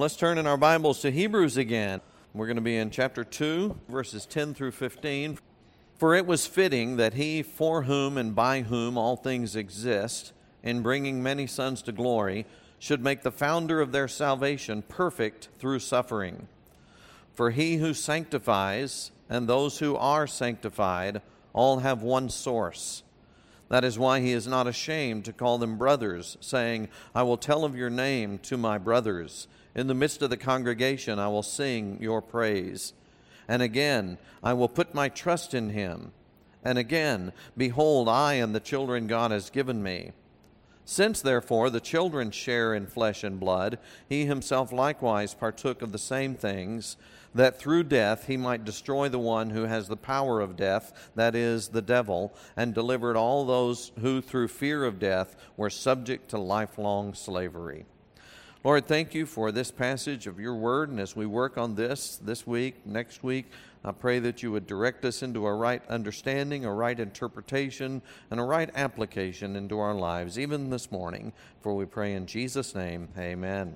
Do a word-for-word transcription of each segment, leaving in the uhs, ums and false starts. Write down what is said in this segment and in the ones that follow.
Let's turn in our Bibles to Hebrews again. We're going to be in chapter two, verses ten through fifteen. For it was fitting that he, for whom and by whom all things exist, in bringing many sons to glory, should make the founder of their salvation perfect through suffering. For he who sanctifies and those who are sanctified all have one source. That is why he is not ashamed to call them brothers, saying, I will tell of your name to my brothers. In the midst of the congregation I will sing your praise. And again, I will put my trust in him. And again, behold, I and the children God has given me. Since, therefore, the children share in flesh and blood, he himself likewise partook of the same things, that through death he might destroy the one who has the power of death, that is, the devil, and delivered all those who through fear of death were subject to lifelong slavery. Lord, thank you for this passage of your word, and as we work on this this week, next week, I pray that you would direct us into a right understanding, a right interpretation, and a right application into our lives, even this morning. For we pray in Jesus' name, amen.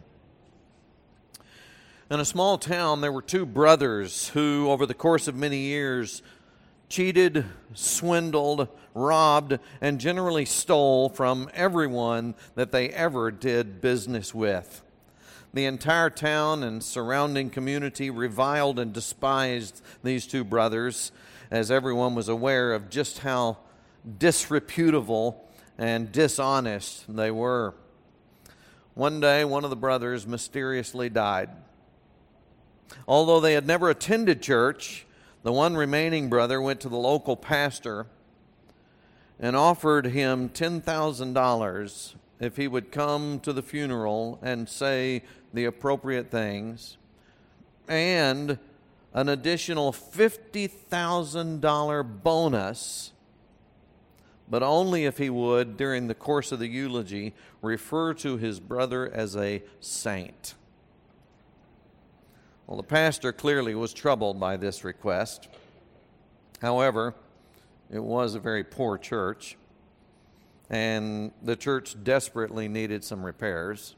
In a small town, there were two brothers who, over the course of many years, cheated, swindled, robbed, and generally stole from everyone that they ever did business with. The entire town and surrounding community reviled and despised these two brothers, as everyone was aware of just how disreputable and dishonest they were. One day, one of the brothers mysteriously died. Although they had never attended church, the one remaining brother went to the local pastor and offered him ten thousand dollars if he would come to the funeral and say the appropriate things, and an additional fifty thousand dollars bonus, but only if he would, during the course of the eulogy, refer to his brother as a saint. Well, the pastor clearly was troubled by this request. However, it was a very poor church, and the church desperately needed some repairs.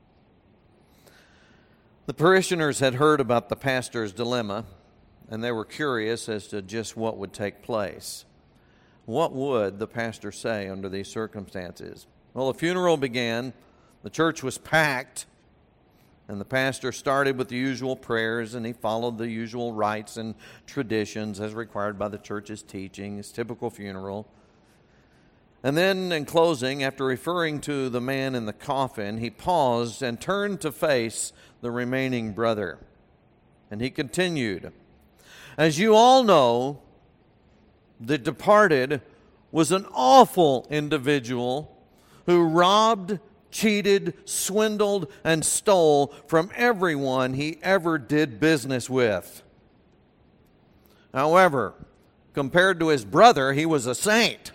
The parishioners had heard about the pastor's dilemma, and they were curious as to just what would take place. What would the pastor say under these circumstances? Well, the funeral began. The church was packed. And the pastor started with the usual prayers, and he followed the usual rites and traditions as required by the church's teaching, his typical funeral. And then, in closing, after referring to the man in the coffin, he paused and turned to face the remaining brother. And he continued, as you all know, the departed was an awful individual who robbed, cheated, swindled, and stole from everyone he ever did business with. However, compared to his brother, he was a saint.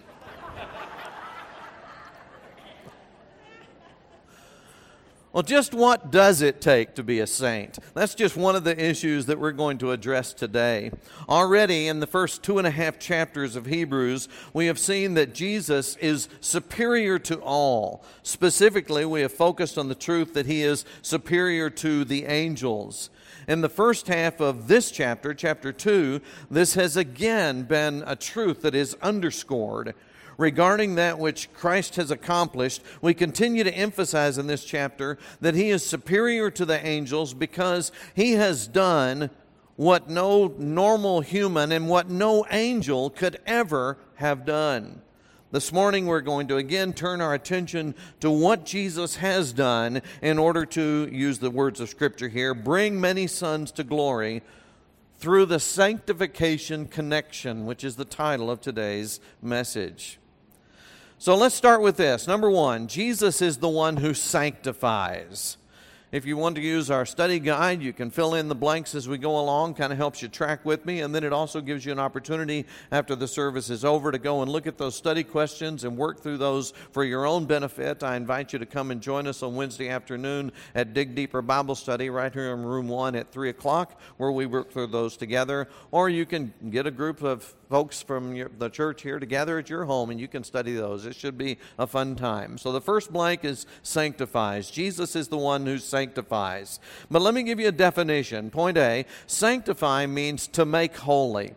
Well, just what does it take to be a saint? That's just one of the issues that we're going to address today. Already in the first two and a half chapters of Hebrews, we have seen that Jesus is superior to all. Specifically, we have focused on the truth that he is superior to the angels. In the first half of this chapter, chapter two, this has again been a truth that is underscored. Regarding that which Christ has accomplished, we continue to emphasize in this chapter that he is superior to the angels because he has done what no normal human and what no angel could ever have done. This morning we're going to again turn our attention to what Jesus has done in order to, use the words of Scripture here, bring many sons to glory through the sanctification connection, which is the title of today's message. So let's start with this. Number one, Jesus is the one who sanctifies. If you want to use our study guide, you can fill in the blanks as we go along. Kind of helps you track with me. And then it also gives you an opportunity after the service is over to go and look at those study questions and work through those for your own benefit. I invite you to come and join us on Wednesday afternoon at Dig Deeper Bible Study right here in room one at three o'clock, where we work through those together. Or you can get a group of folks from your, the church here to gather at your home, and you can study those. It should be a fun time. So the first blank is sanctifies. Jesus is the one who sanctifies. But let me give you a definition. Point A, sanctify means to make holy.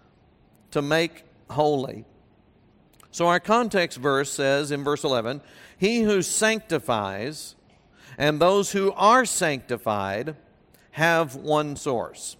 To make holy. So our context verse says in verse eleven, he who sanctifies and those who are sanctified have one source.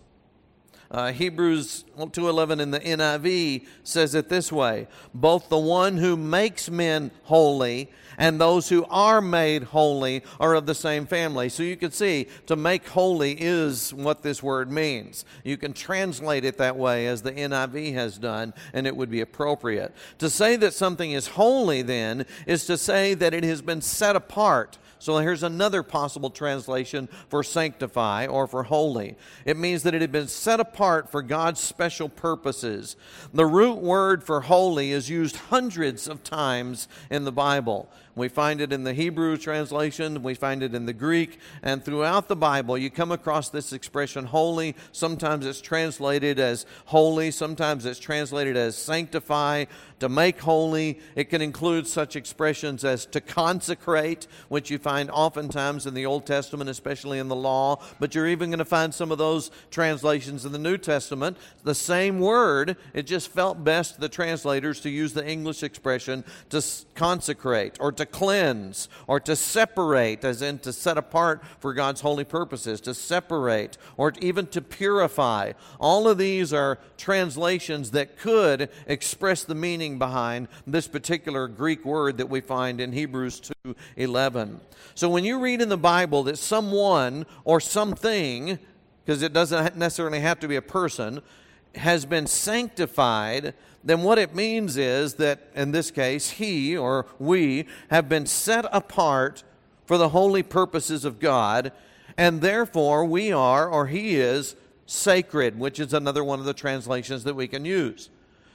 Uh, Hebrews two eleven in the N I V says it this way, both the one who makes men holy and those who are made holy are of the same family. So you can see, to make holy is what this word means. You can translate it that way as the N I V has done, and it would be appropriate. To say that something is holy, then, is to say that it has been set apart. So here's another possible translation for sanctify or for holy. It means that it had been set apart for God's special purposes. The root word for holy is used hundreds of times in the Bible. We find it in the Hebrew translation, we find it in the Greek, and throughout the Bible you come across this expression holy. Sometimes it's translated as holy, sometimes it's translated as sanctify, to make holy. It can include such expressions as to consecrate, which you find oftentimes in the Old Testament, especially in the law, but you're even going to find some of those translations in the New Testament. The same word, it just felt best to the translators to use the English expression to consecrate or to cleanse or to separate, as in to set apart for God's holy purposes, to separate or even to purify. All of these are translations that could express the meaning behind this particular Greek word that we find in Hebrews two eleven. So when you read in the Bible that someone or something, because it doesn't necessarily have to be a person, has been sanctified, then what it means is that, in this case, he or we have been set apart for the holy purposes of God, and therefore we are, or he is, sacred, which is another one of the translations that we can use.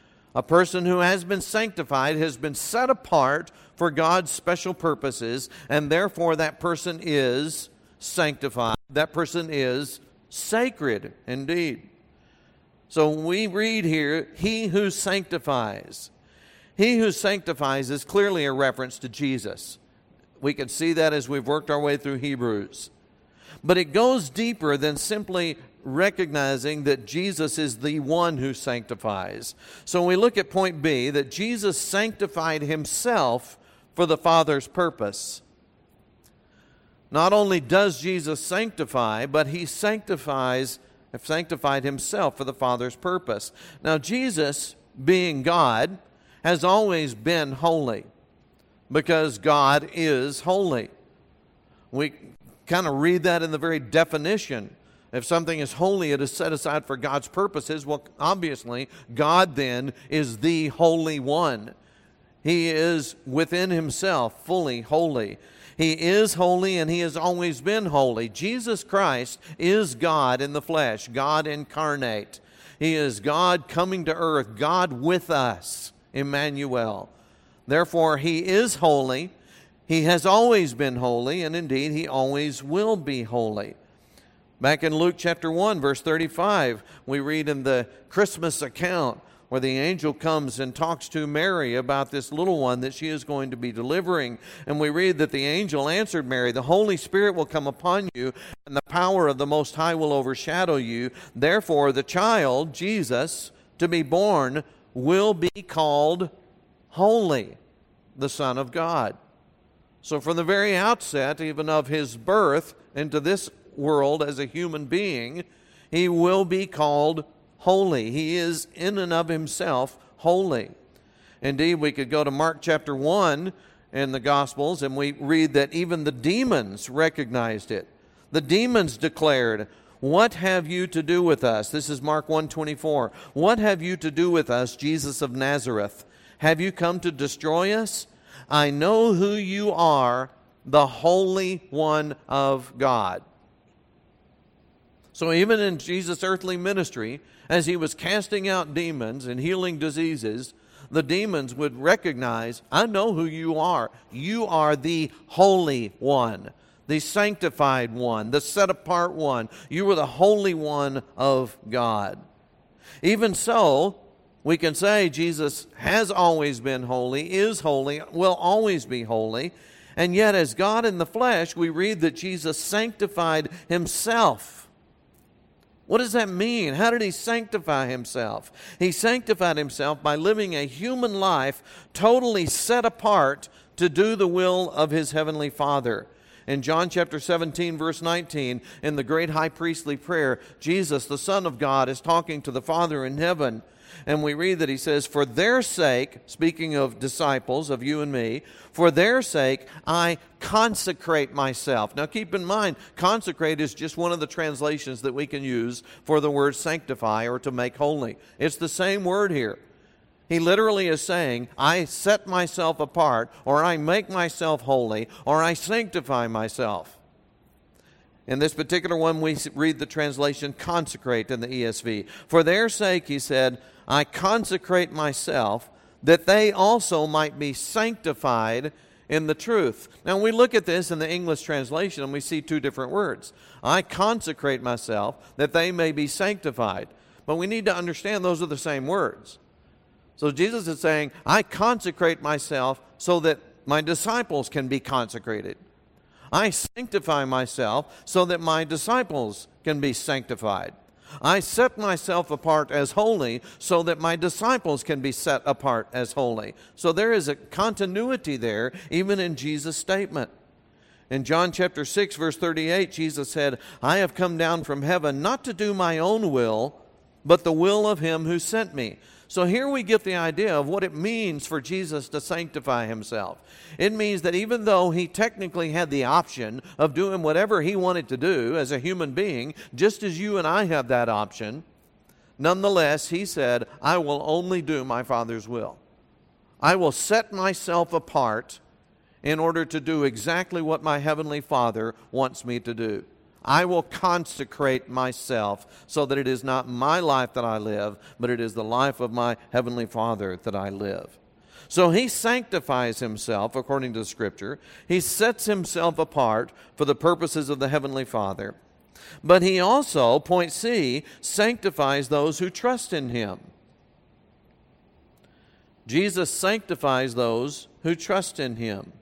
A person who has been sanctified has been set apart for God's special purposes, and therefore that person is sanctified. That person is sacred indeed. So we read here, he who sanctifies. He who sanctifies is clearly a reference to Jesus. We can see that as we've worked our way through Hebrews. But it goes deeper than simply recognizing that Jesus is the one who sanctifies. So when we look at point B, that Jesus sanctified himself for the Father's purpose. Not only does Jesus sanctify, but he sanctifies have sanctified himself for the Father's purpose. Now, Jesus, being God, has always been holy because God is holy. We kind of read that in the very definition. If something is holy, it is set aside for God's purposes. Well, obviously, God then is the Holy One. He is within himself fully holy. He is holy, and he has always been holy. Jesus Christ is God in the flesh, God incarnate. He is God coming to earth, God with us, Emmanuel. Therefore, he is holy. He has always been holy, and indeed, he always will be holy. Back in Luke chapter one, verse thirty-five, we read in the Christmas account where the angel comes and talks to Mary about this little one that she is going to be delivering. And we read that the angel answered Mary, "The Holy Spirit will come upon you, and the power of the Most High will overshadow you. Therefore, the child, Jesus, to be born, will be called Holy, the Son of God." So from the very outset, even of his birth into this world as a human being, he will be called holy. He is in and of himself holy. Indeed, we could go to Mark chapter one in the Gospels, and we read that even the demons recognized it. The demons declared, "What have you to do with us?" This is Mark one twenty-four. "What have you to do with us, Jesus of Nazareth? Have you come to destroy us? I know who you are, the Holy One of God." So even in Jesus' earthly ministry, as he was casting out demons and healing diseases, the demons would recognize, "I know who you are. You are the Holy One, the sanctified one, the set-apart one. You are the Holy One of God." Even so, We can say Jesus has always been holy, is holy, will always be holy. And yet, as God in the flesh, we read that Jesus sanctified himself. What does that mean? How did he sanctify himself? He sanctified himself by living a human life totally set apart to do the will of his heavenly Father. In John chapter seventeen, verse nineteen, in the great high priestly prayer, Jesus, the Son of God, is talking to the Father in heaven. And we read that he says, for their sake, speaking of disciples, of you and me, for their sake, I consecrate myself. Now keep in mind, consecrate is just one of the translations that we can use for the word sanctify or to make holy. It's the same word here. He literally is saying, I set myself apart, or I make myself holy, or I sanctify myself. In this particular one, we read the translation consecrate in the E S V. For their sake, he said, I consecrate myself, that they also might be sanctified in the truth. Now, we look at this in the English translation, and we see two different words. I consecrate myself, that they may be sanctified. But we need to understand those are the same words. So Jesus is saying, I consecrate myself so that my disciples can be consecrated. I sanctify myself so that my disciples can be sanctified. I set myself apart as holy so that my disciples can be set apart as holy. So there is a continuity there, even in Jesus' statement. In John chapter six, verse thirty-eight, Jesus said, I have come down from heaven not to do my own will, but the will of him who sent me. So here we get the idea of what it means for Jesus to sanctify himself. It means that even though he technically had the option of doing whatever he wanted to do as a human being, just as you and I have that option, nonetheless, he said, I will only do my Father's will. I will set myself apart in order to do exactly what my Heavenly Father wants me to do. I will consecrate myself so that it is not my life that I live, but it is the life of my Heavenly Father that I live. So he sanctifies himself according to the Scripture. He sets himself apart for the purposes of the Heavenly Father. But he also, point C, sanctifies those who trust in him. Jesus sanctifies those who trust in him.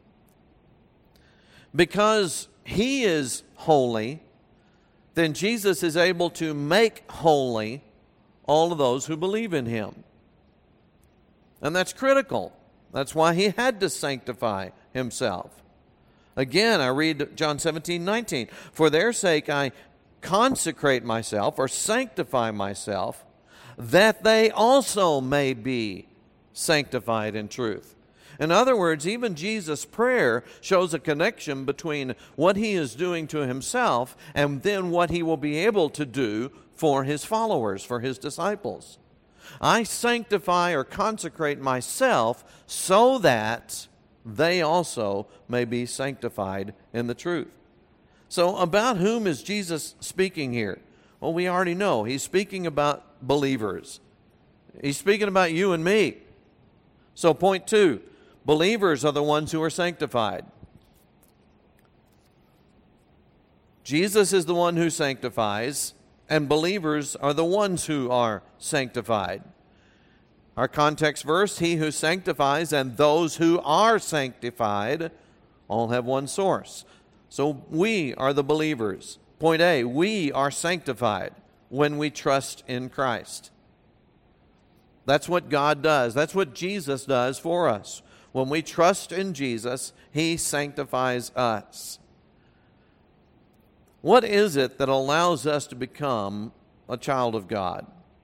Because he is holy, then Jesus is able to make holy all of those who believe in him. And that's critical. That's why he had to sanctify himself. Again, I read John seventeen, nineteen. For their sake I consecrate myself or sanctify myself, that they also may be sanctified in truth. In other words, even Jesus' prayer shows a connection between what he is doing to himself and then what he will be able to do for his followers, for his disciples. I sanctify or consecrate myself so that they also may be sanctified in the truth. So about whom is Jesus speaking here? Well, we already know. He's speaking about believers. He's speaking about you and me. So point two, believers are the ones who are sanctified. Jesus is the one who sanctifies, and believers are the ones who are sanctified. Our context verse, he who sanctifies and those who are sanctified all have one source. So we are the believers. Point A, we are sanctified when we trust in Christ. That's what God does. That's what Jesus does for us. When we trust in Jesus, he sanctifies us. What is it that allows us to become a child of God?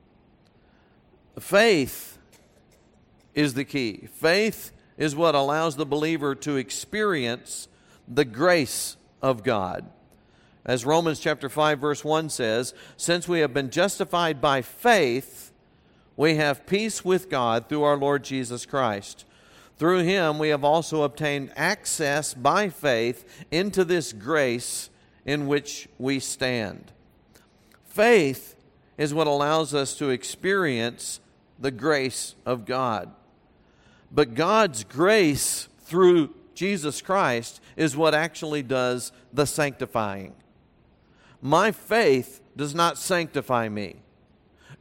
Faith is the key. Faith is what allows the believer to experience the grace of God. As Romans chapter five verse one says, since we have been justified by faith, we have peace with God through our Lord Jesus Christ. Through him we have also obtained access by faith into this grace in which we stand. Faith is what allows us to experience the grace of God. But God's grace through Jesus Christ is what actually does the sanctifying. My faith does not sanctify me.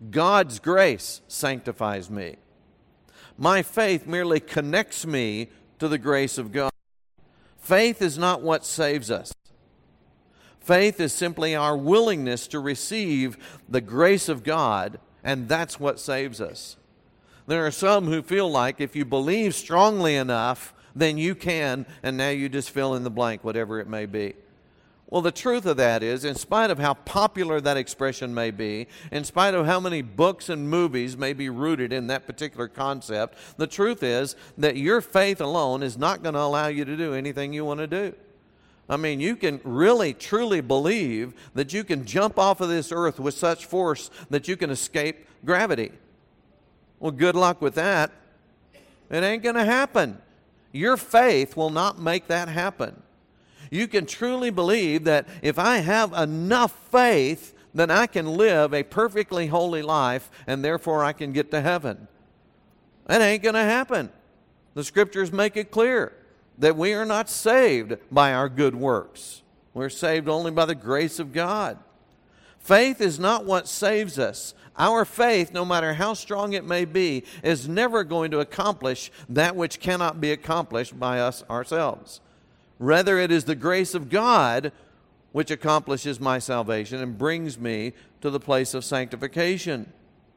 God's grace sanctifies me. My faith merely connects me to the grace of God. Faith is not what saves us. Faith is simply our willingness to receive the grace of God, and that's what saves us. There are some who feel like if you believe strongly enough, then you can, and now you just fill in the blank, whatever it may be. Well, the truth of that is, in spite of how popular that expression may be, in spite of how many books and movies may be rooted in that particular concept, the truth is that your faith alone is not going to allow you to do anything you want to do. I mean, you can really, truly believe that you can jump off of this earth with such force that you can escape gravity. Well, good luck with that. It ain't going to happen. Your faith will not make that happen. You can truly believe that if I have enough faith, then I can live a perfectly holy life, and therefore I can get to heaven. That ain't going to happen. The Scriptures make it clear that we are not saved by our good works. We're saved only by the grace of God. Faith is not what saves us. Our faith, no matter how strong it may be, is never going to accomplish that which cannot be accomplished by us ourselves. Rather, it is the grace of God which accomplishes my salvation and brings me to the place of sanctification.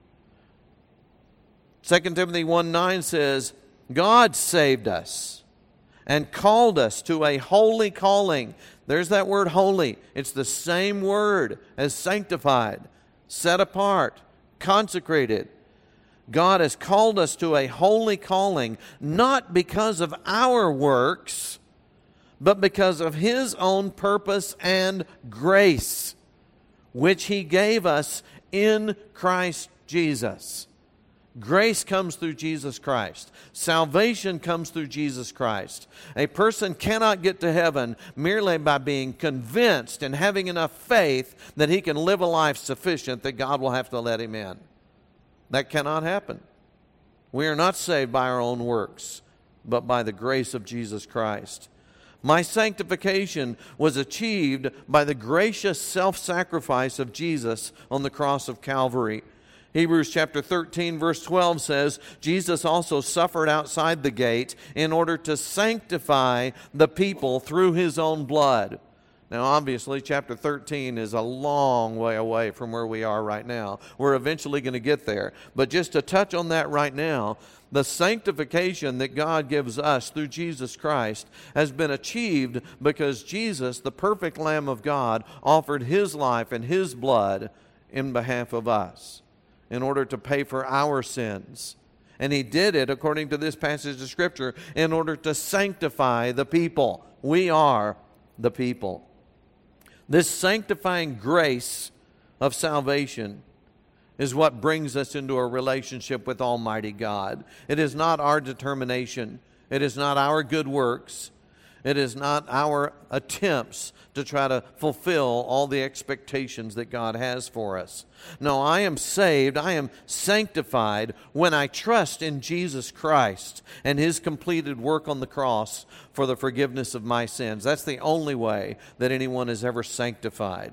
Second Timothy one nine says, God saved us and called us to a holy calling. There's that word holy. It's the same word as sanctified, set apart, consecrated. God has called us to a holy calling, not because of our works, but because of His own purpose and grace, which He gave us in Christ Jesus. Grace comes through Jesus Christ. Salvation comes through Jesus Christ. A person cannot get to heaven merely by being convinced and having enough faith that he can live a life sufficient that God will have to let him in. That cannot happen. We are not saved by our own works, but by the grace of Jesus Christ. My sanctification was achieved by the gracious self-sacrifice of Jesus on the cross of Calvary. Hebrews chapter thirteen verse twelve says, Jesus also suffered outside the gate in order to sanctify the people through His own blood. Now obviously chapter thirteen is a long way away from where we are right now. We're eventually going to get there. But just to touch on that right now, the sanctification that God gives us through Jesus Christ has been achieved because Jesus, the perfect Lamb of God, offered His life and His blood in behalf of us in order to pay for our sins. And He did it, according to this passage of Scripture, in order to sanctify the people. We are the people. This sanctifying grace of salvation is what brings us into a relationship with Almighty God. It is not our determination. It is not our good works. It is not our attempts to try to fulfill all the expectations that God has for us. No, I am saved, I am sanctified when I trust in Jesus Christ and His completed work on the cross for the forgiveness of my sins. That's the only way that anyone is ever sanctified.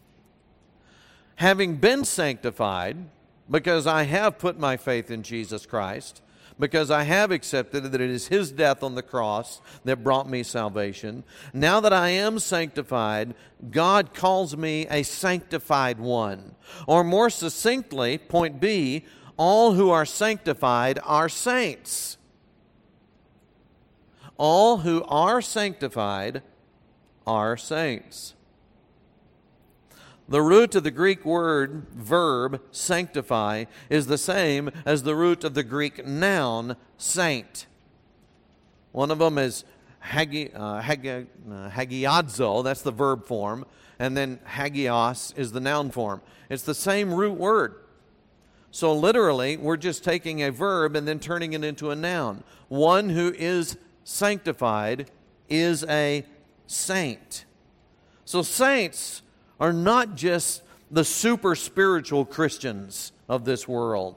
Having been sanctified, because I have put my faith in Jesus Christ, because I have accepted that it is His death on the cross that brought me salvation, now that I am sanctified, God calls me a sanctified one. Or more succinctly, point B, all who are sanctified are saints. All who are sanctified are saints. The root of the Greek word, verb, sanctify, is the same as the root of the Greek noun, saint. One of them is hagi, uh, hagi, uh, hagiadzo, that's the verb form, and then hagios is the noun form. It's the same root word. So literally, we're just taking a verb and then turning it into a noun. One who is sanctified is a saint. So saints are not just the super spiritual Christians of this world.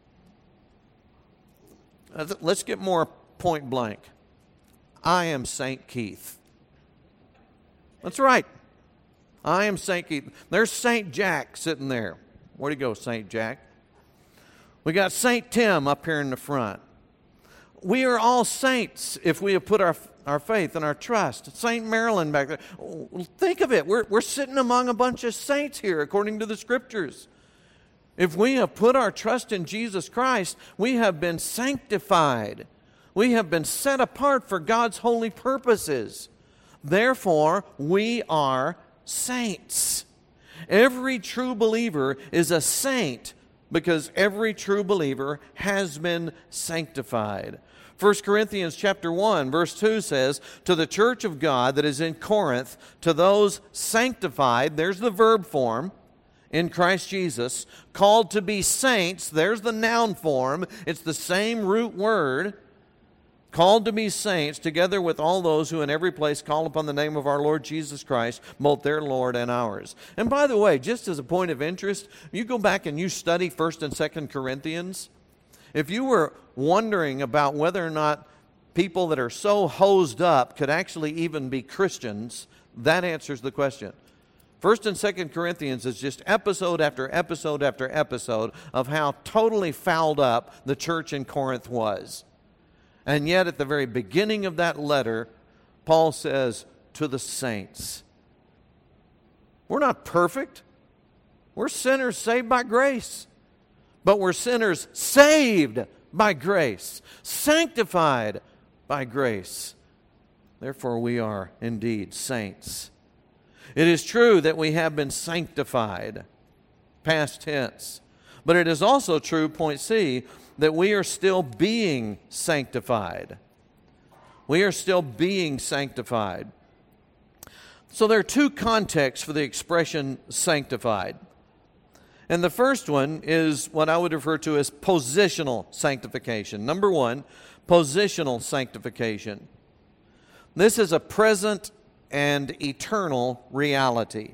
Let's get more point blank. I am Saint Keith. That's right. I am Saint Keith. There's Saint Jack sitting there. Where'd he go, Saint Jack? We got Saint Tim up here in the front. We are all saints if we have put our our faith and our trust. Saint Marilyn back there. Think of it. We're, we're sitting among a bunch of saints here according to the Scriptures. If we have put our trust in Jesus Christ, we have been sanctified. We have been set apart for God's holy purposes. Therefore, we are saints. Every true believer is a saint because every true believer has been sanctified. First Corinthians chapter one, verse two says, to the church of God that is in Corinth, to those sanctified, there's the verb form, in Christ Jesus, called to be saints, there's the noun form, it's the same root word, called to be saints, together with all those who in every place call upon the name of our Lord Jesus Christ, both their Lord and ours. And by the way, just as a point of interest, you go back and you study First and Second Corinthians, if you were wondering about whether or not people that are so hosed up could actually even be Christians, that answers the question. First and Second Corinthians is just episode after episode after episode of how totally fouled up the church in Corinth was. And yet at the very beginning of that letter, Paul says, to the saints. We're not perfect. We're sinners saved by grace. But we're sinners saved by grace, sanctified by grace. Therefore, we are indeed saints. It is true that we have been sanctified, past tense. But it is also true, point C, that we are still being sanctified. We are still being sanctified. So there are two contexts for the expression sanctified. And the first one is what I would refer to as positional sanctification. Number one, positional sanctification. This is a present and eternal reality.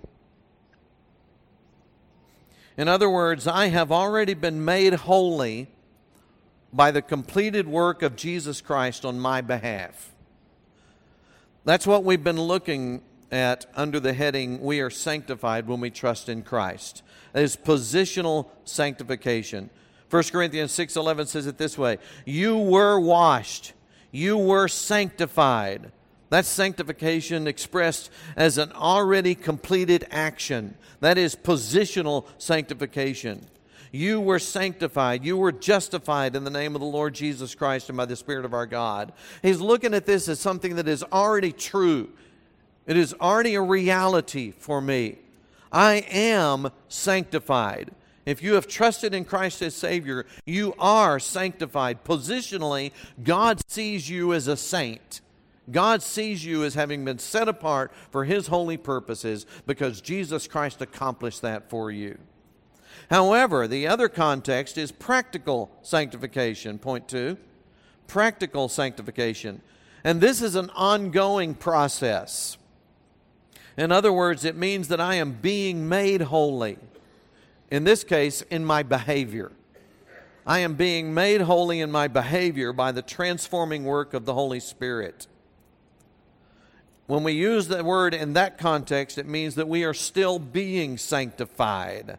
In other words, I have already been made holy by the completed work of Jesus Christ on my behalf. That's what we've been looking at under the heading, we are sanctified when we trust in Christ. That is positional sanctification. First Corinthians six eleven says it this way, you were washed, you were sanctified. That's sanctification expressed as an already completed action. That is positional sanctification. You were sanctified. You were justified in the name of the Lord Jesus Christ and by the Spirit of our God. He's looking at this as something that is already true. It is already a reality for me. I am sanctified. If you have trusted in Christ as Savior, you are sanctified. Positionally, God sees you as a saint. God sees you as having been set apart for His holy purposes because Jesus Christ accomplished that for you. However, the other context is practical sanctification. Point two, practical sanctification. And this is an ongoing process. In other words, it means that I am being made holy. In this case, in my behavior. I am being made holy in my behavior by the transforming work of the Holy Spirit. When we use the word in that context, it means that we are still being sanctified.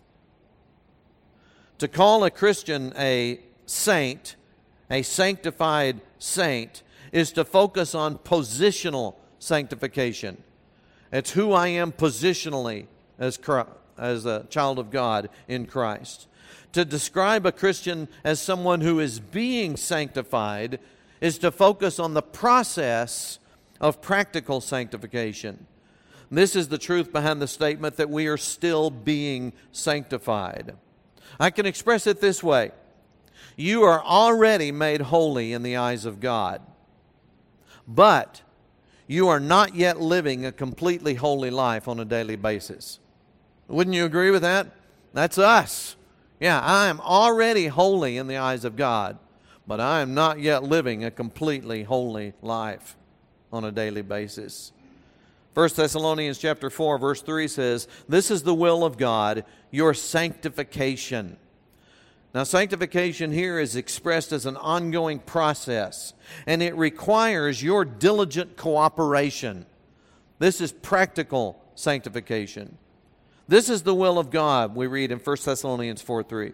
To call a Christian a saint, a sanctified saint, is to focus on positional sanctification. It's who I am positionally as, as a child of God in Christ. To describe a Christian as someone who is being sanctified is to focus on the process of practical sanctification. This is the truth behind the statement that we are still being sanctified. I can express it this way. You are already made holy in the eyes of God, but you are not yet living a completely holy life on a daily basis. Wouldn't you agree with that? That's us. Yeah, I am already holy in the eyes of God, but I am not yet living a completely holy life on a daily basis. First Thessalonians chapter four, verse three says, this is the will of God, your sanctification. Now, sanctification here is expressed as an ongoing process, and it requires your diligent cooperation. This is practical sanctification. This is the will of God, we read in First Thessalonians four three.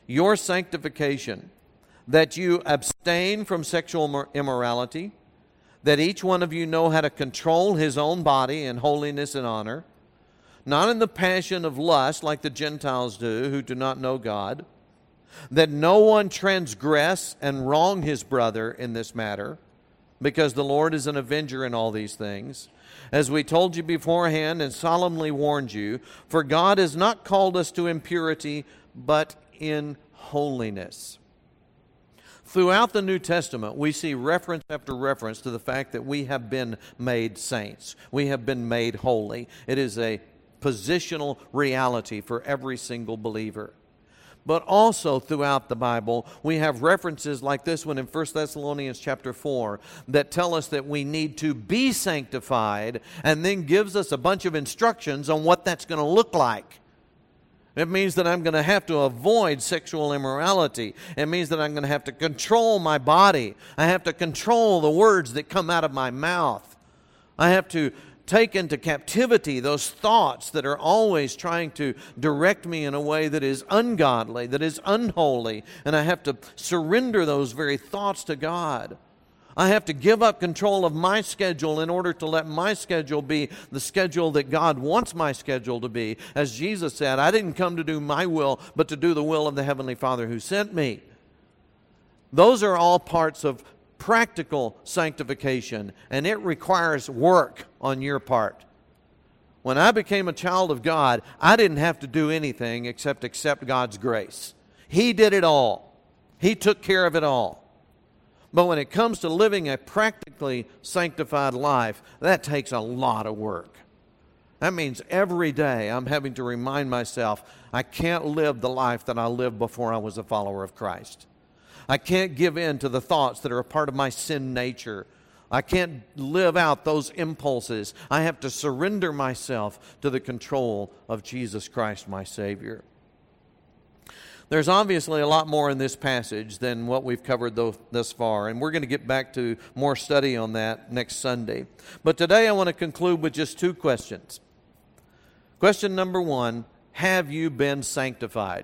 your sanctification, that you abstain from sexual immorality, that each one of you know how to control his own body in holiness and honor, not in the passion of lust like the Gentiles do who do not know God, that no one transgress and wrong his brother in this matter, because the Lord is an avenger in all these things, as we told you beforehand and solemnly warned you, for God has not called us to impurity, but in holiness. Throughout the New Testament, we see reference after reference to the fact that we have been made saints. We have been made holy. It is a positional reality for every single believer. But also throughout the Bible, we have references like this one in First Thessalonians chapter four that tell us that we need to be sanctified, and then gives us a bunch of instructions on what that's going to look like. It means that I'm going to have to avoid sexual immorality. It means that I'm going to have to control my body. I have to control the words that come out of my mouth. I have to take into captivity those thoughts that are always trying to direct me in a way that is ungodly, that is unholy, and I have to surrender those very thoughts to God. I have to give up control of my schedule in order to let my schedule be the schedule that God wants my schedule to be. As Jesus said, I didn't come to do my will, but to do the will of the Heavenly Father who sent me. Those are all parts of practical sanctification, and it requires work on your part. When I became a child of God, I didn't have to do anything except accept God's grace. He did it all. He took care of it all. But when it comes to living a practically sanctified life, that takes a lot of work. That means every day I'm having to remind myself I can't live the life that I lived before I was a follower of Christ. I can't give in to the thoughts that are a part of my sin nature. I can't live out those impulses. I have to surrender myself to the control of Jesus Christ, my Savior. There's obviously a lot more in this passage than what we've covered thus far, and we're going to get back to more study on that next Sunday. But today I want to conclude with just two questions. Question number one, have you been sanctified?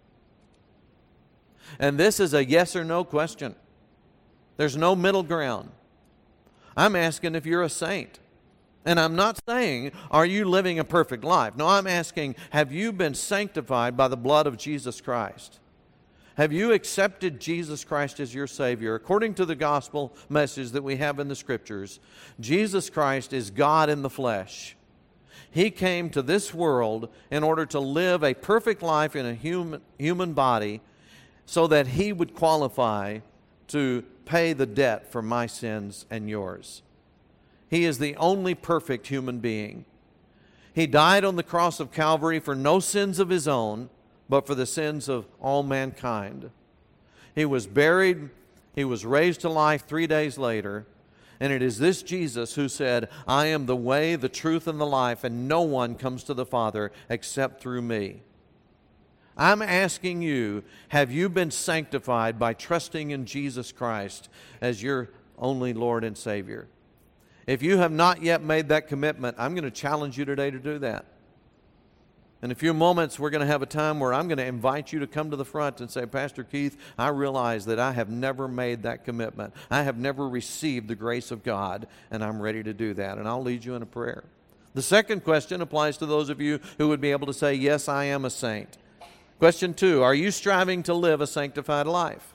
And this is a yes or no question. There's no middle ground. I'm asking if you're a saint. And I'm not saying, are you living a perfect life? No, I'm asking, have you been sanctified by the blood of Jesus Christ? Have you accepted Jesus Christ as your Savior? According to the gospel message that we have in the Scriptures, Jesus Christ is God in the flesh. He came to this world in order to live a perfect life in a human, human body so that He would qualify to pay the debt for my sins and yours. He is the only perfect human being. He died on the cross of Calvary for no sins of His own, but for the sins of all mankind. He was buried, He was raised to life three days later, and it is this Jesus who said, I am the way, the truth, and the life, and no one comes to the Father except through me. I'm asking you, have you been sanctified by trusting in Jesus Christ as your only Lord and Savior? If you have not yet made that commitment, I'm going to challenge you today to do that. In a few moments, we're going to have a time where I'm going to invite you to come to the front and say, Pastor Keith, I realize that I have never made that commitment. I have never received the grace of God, and I'm ready to do that. And I'll lead you in a prayer. The second question applies to those of you who would be able to say, yes, I am a saint. Question two, are you striving to live a sanctified life?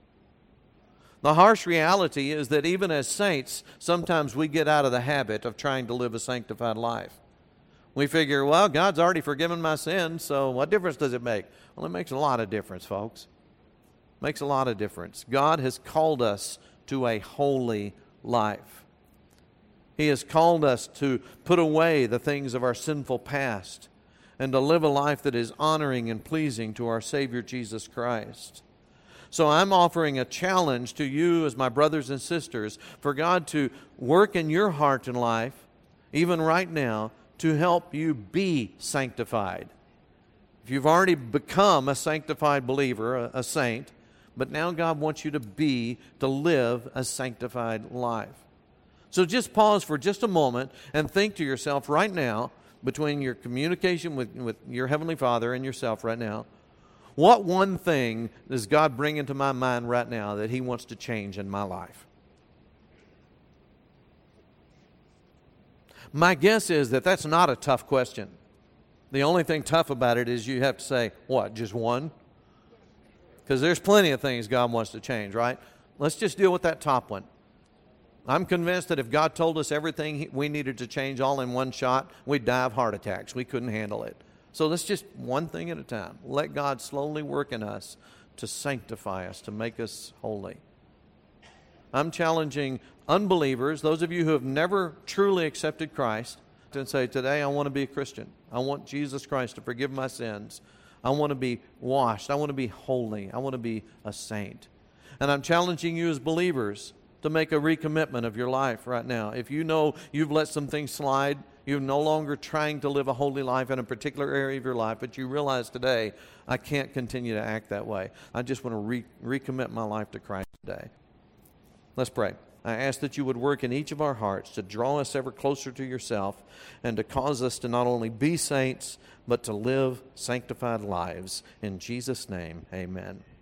The harsh reality is that even as saints, sometimes we get out of the habit of trying to live a sanctified life. We figure, well, God's already forgiven my sins, so what difference does it make? Well, it makes a lot of difference, folks. It makes a lot of difference. God has called us to a holy life. He has called us to put away the things of our sinful past and to live a life that is honoring and pleasing to our Savior Jesus Christ. So I'm offering a challenge to you as my brothers and sisters for God to work in your heart and life, even right now, to help you be sanctified. If you've already become a sanctified believer, a, a saint, but now God wants you to be, to live a sanctified life. So just pause for just a moment and think to yourself right now, between your communication with, with your Heavenly Father and yourself right now, What one thing does God bring into my mind right now that He wants to change in my life? My guess is that that's not a tough question. The only thing tough about it is you have to say, what, just one? Because there's plenty of things God wants to change, right? Let's just deal with that top one. I'm convinced that if God told us everything we needed to change all in one shot, we'd die of heart attacks. We couldn't handle it. So let's just one thing at a time. Let God slowly work in us to sanctify us, to make us holy. I'm challenging unbelievers, those of you who have never truly accepted Christ, to say, today I want to be a Christian. I want Jesus Christ to forgive my sins. I want to be washed. I want to be holy. I want to be a saint. And I'm challenging you as believers to make a recommitment of your life right now. If you know you've let some things slide, you're no longer trying to live a holy life in a particular area of your life, but you realize today, I can't continue to act that way. I just want to re- recommit my life to Christ today. Let's pray. I ask that you would work in each of our hearts to draw us ever closer to yourself and to cause us to not only be saints, but to live sanctified lives. In Jesus' name, amen.